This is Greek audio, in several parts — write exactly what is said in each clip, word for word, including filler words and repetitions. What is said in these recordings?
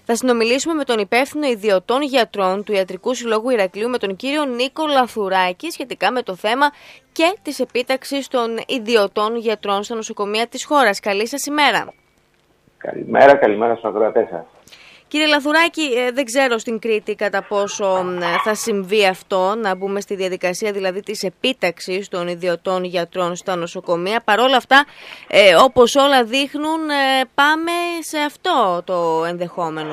Θα συνομιλήσουμε με τον υπεύθυνο ιδιωτών γιατρών του Ιατρικού Συλλόγου Ηρακλείου, με τον κύριο Νίκο Λαθουράκη, σχετικά με το θέμα και της επίταξης των ιδιωτών γιατρών στα νοσοκομεία της χώρας. Καλή σας ημέρα. Καλημέρα, καλημέρα στους ακροατές σας. Κύριε Λαθουράκη, δεν ξέρω στην Κρήτη κατά πόσο θα συμβεί αυτό, να μπούμε στη διαδικασία δηλαδή της επίταξης των ιδιωτών γιατρών στα νοσοκομεία. Παρ' όλα αυτά, ε, όπως όλα δείχνουν, ε, πάμε σε αυτό το ενδεχόμενο.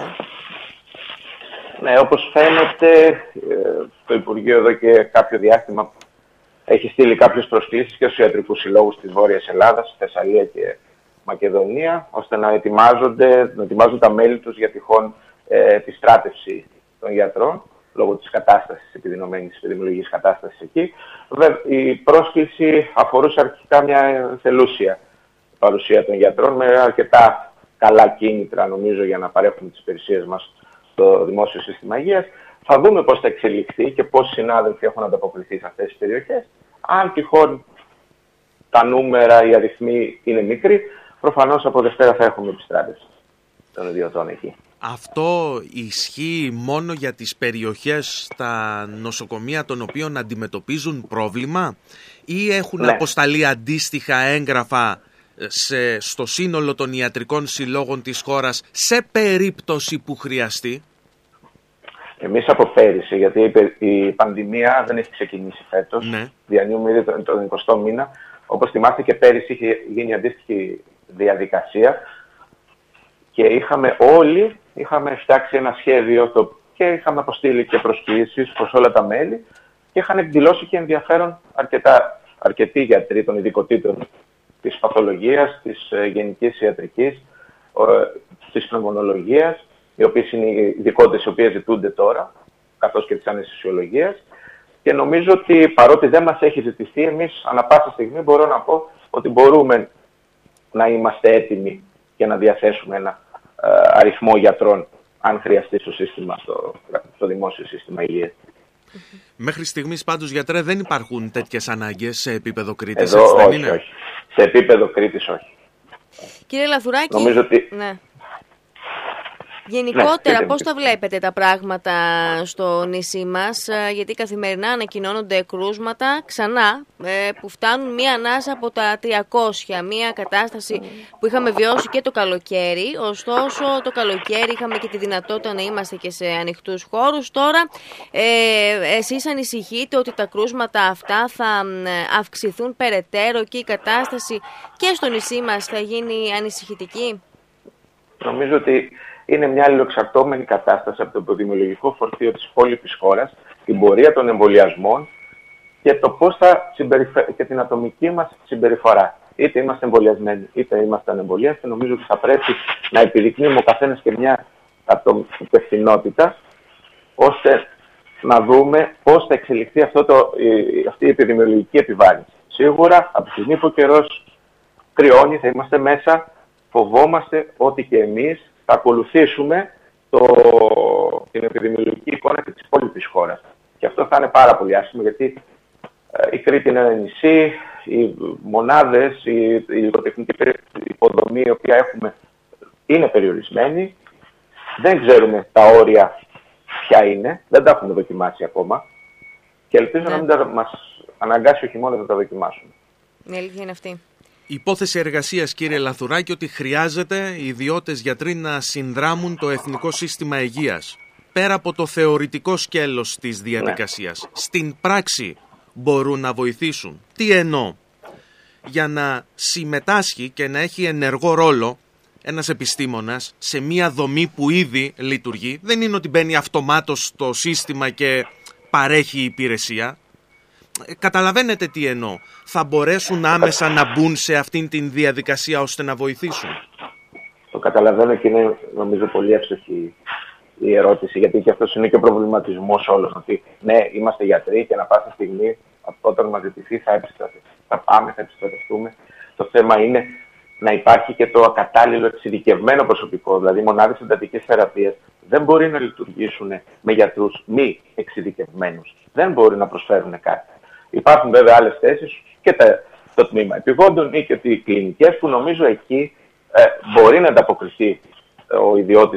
Ναι, όπως φαίνεται, το Υπουργείο εδώ και κάποιο διάστημα έχει στείλει κάποιες προσκλήσεις και στους ιατρικούς συλλόγους της Βόρειας Ελλάδας, Θεσσαλία και Μακεδονία, ώστε να ετοιμάζονται, να ετοιμάζουν τα μέλη τους για τυχόν ε, επιστράτευση των γιατρών, λόγω της κατάστασης, επιδεινωμένης επιδημιολογικής κατάστασης εκεί. Βέβαια, η πρόσκληση αφορούσε αρχικά μια θελούσια παρουσία των γιατρών, με αρκετά καλά κίνητρα, νομίζω, για να παρέχουν τις υπηρεσίες μας στο δημόσιο σύστημα υγείας. Θα δούμε πώς θα εξελιχθεί και πόσοι συνάδελφοι έχουν ανταποκριθεί σε αυτές τις περιοχές. Αν τυχόν τα νούμερα, οι αριθμοί είναι μικροί, προφανώς από Δευτέρα θα έχουμε επιστράτευση των ιδιωτών εκεί. Αυτό ισχύει μόνο για τις περιοχές στα νοσοκομεία των οποίων αντιμετωπίζουν πρόβλημα, ή έχουν ναι. αποσταλεί αντίστοιχα έγγραφα σε, στο σύνολο των ιατρικών συλλόγων της χώρας σε περίπτωση που χρειαστεί? Εμείς από πέρυσι, γιατί η πανδημία δεν έχει ξεκινήσει φέτος, ναι. διανύουμε ήδη τον, τον εικοστό μήνα. Όπως θυμάστε, και πέρυσι είχε γίνει αντίστοιχη διαδικασία και είχαμε όλοι είχαμε φτιάξει ένα σχέδιο το, και είχαμε αποστείλει και προσκλήσεις προς όλα τα μέλη και είχαν εκδηλώσει και ενδιαφέρον αρκετά, αρκετοί γιατροί των ειδικοτήτων της παθολογίας, της ε, γενικής ιατρικής, ε, της πνευμονολογίας, οι οποίες είναι οι ειδικότητες οι οποίες ζητούνται τώρα, καθώς και της αναισθησιολογίας. Και νομίζω ότι παρότι δεν μας έχει ζητηθεί, εμείς ανά πάσα στιγμή μπορώ να πω ότι μπορούμε να είμαστε έτοιμοι και να διαθέσουμε ένα ε, αριθμό γιατρών, αν χρειαστεί στο, σύστημα, στο, στο δημόσιο σύστημα υγείας. Μέχρι στιγμής πάντως, γιατρέ, δεν υπάρχουν τέτοιες ανάγκες σε επίπεδο Κρήτης? Εδώ, έτσι δεν όχι, είναι? όχι. Σε επίπεδο Κρήτης όχι. Κύριε Λαθουράκη, νομίζω ότι... ναι. Γενικότερα, ναι, πώς τα βλέπετε τα πράγματα στο νησί μας, γιατί καθημερινά ανακοινώνονται κρούσματα ξανά που φτάνουν μία ανάσα από τα τριακόσια, μία κατάσταση που είχαμε βιώσει και το καλοκαίρι. Ωστόσο, το καλοκαίρι είχαμε και τη δυνατότητα να είμαστε και σε ανοιχτούς χώρους. Τώρα, ε, εσείς ανησυχείτε ότι τα κρούσματα αυτά θα αυξηθούν περαιτέρω και η κατάσταση και στο νησί μας θα γίνει ανησυχητική? Νομίζω ότι είναι μια αλληλοεξαρτώμενη κατάσταση από το επιδημιολογικό φορτίο της υπόλοιπης χώρας, την πορεία των εμβολιασμών και το πώς θα συμπεριφε... και την ατομική μας συμπεριφορά. Είτε είμαστε εμβολιασμένοι, είτε είμαστε ανεμβολιαστοί, νομίζω ότι θα πρέπει να επιδεικνύουμε ο καθένας και μια υπευθυνότητα, ώστε να δούμε πώς θα εξελιχθεί αυτό το, αυτή η επιδημιολογική επιβάρυνση. Σίγουρα, από τη στιγμή που ο καιρός κρυώνει, θα είμαστε μέσα, φοβόμαστε ότι και εμείς θα ακολουθήσουμε το, την επιδημιολογική εικόνα και της υπόλοιπης χώρας. Και αυτό θα είναι πάρα πολύ άσχημο, γιατί ε, η Κρήτη είναι ένα νησί, οι μονάδες, η, η υλικοτεχνική υποδομή η οποία έχουμε είναι περιορισμένη. Δεν ξέρουμε τα όρια ποια είναι, δεν τα έχουμε δοκιμάσει ακόμα και ελπίζω ναι. να μην τα, μας αναγκάσει ο χειμώνας να τα δοκιμάσουμε. Η αλήθεια είναι αυτή. Υπόθεση εργασίας, κύριε Λαθουράκη, ότι χρειάζεται οι ιδιώτες γιατροί να συνδράμουν το Εθνικό Σύστημα Υγείας. Πέρα από το θεωρητικό σκέλος της διαδικασίας, ναι. στην πράξη μπορούν να βοηθήσουν? Τι εννοώ? Για να συμμετάσχει και να έχει ενεργό ρόλο ένας επιστήμονας σε μια δομή που ήδη λειτουργεί, δεν είναι ότι μπαίνει αυτομάτως στο σύστημα και παρέχει υπηρεσία. Καταλαβαίνετε τι εννοώ? Θα μπορέσουν άμεσα να μπουν σε αυτήν την διαδικασία ώστε να βοηθήσουν? Το καταλαβαίνω και είναι νομίζω πολύ εύστοχη η ερώτηση, γιατί και αυτός είναι και ο προβληματισμός όλων. Ότι ναι, είμαστε γιατροί και ανά πάσα στιγμή όταν μας ζητηθεί θα, θα πάμε, θα επιστρατευτούμε. Το θέμα είναι να υπάρχει και το ακατάλληλο εξειδικευμένο προσωπικό. Δηλαδή, οι μονάδες εντατικής θεραπείας δεν μπορεί να λειτουργήσουν με γιατρούς μη εξειδικευμένους. Δεν μπορεί να προσφέρουν κάτι. Υπάρχουν βέβαια άλλες θέσεις και τα, το τμήμα επιγόντων ή και οι κλινικές που νομίζω εκεί ε, μπορεί να ανταποκριθεί ο ιδιώτης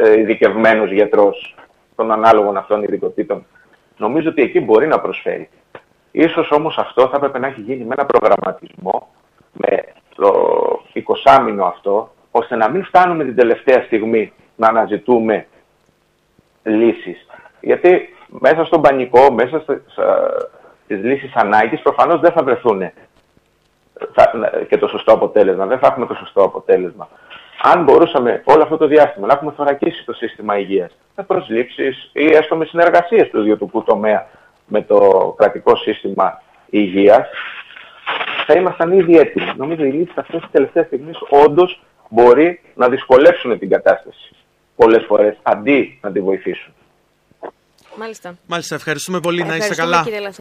ειδικευμένος γιατρός των ανάλογων αυτών ειδικοτήτων. Νομίζω ότι εκεί μπορεί να προσφέρει. Ίσως όμως αυτό θα έπρεπε να έχει γίνει με ένα προγραμματισμό, με το εικοσάμηνο αυτό, ώστε να μην φτάνουμε την τελευταία στιγμή να αναζητούμε λύσεις. Γιατί μέσα στον πανικό, μέσα στις λύσεις ανάγκης, προφανώς δεν θα βρεθούν και το σωστό αποτέλεσμα. Δεν θα έχουμε το σωστό αποτέλεσμα. Αν μπορούσαμε όλο αυτό το διάστημα να έχουμε θωρακίσει το σύστημα υγείας με προσλήψεις ή έστω με συνεργασίες του ιδιωτικού τομέα με το κρατικό σύστημα υγείας, θα ήμασταν ήδη έτοιμοι. Νομίζω οι λύσεις αυτές τις τελευταίες στιγμές όντως μπορεί να δυσκολεύσουν την κατάσταση πολλές φορές, αντί να τη βοηθήσουν. Μάλιστα. Μάλιστα, ευχαριστούμε πολύ. Να είστε καλά.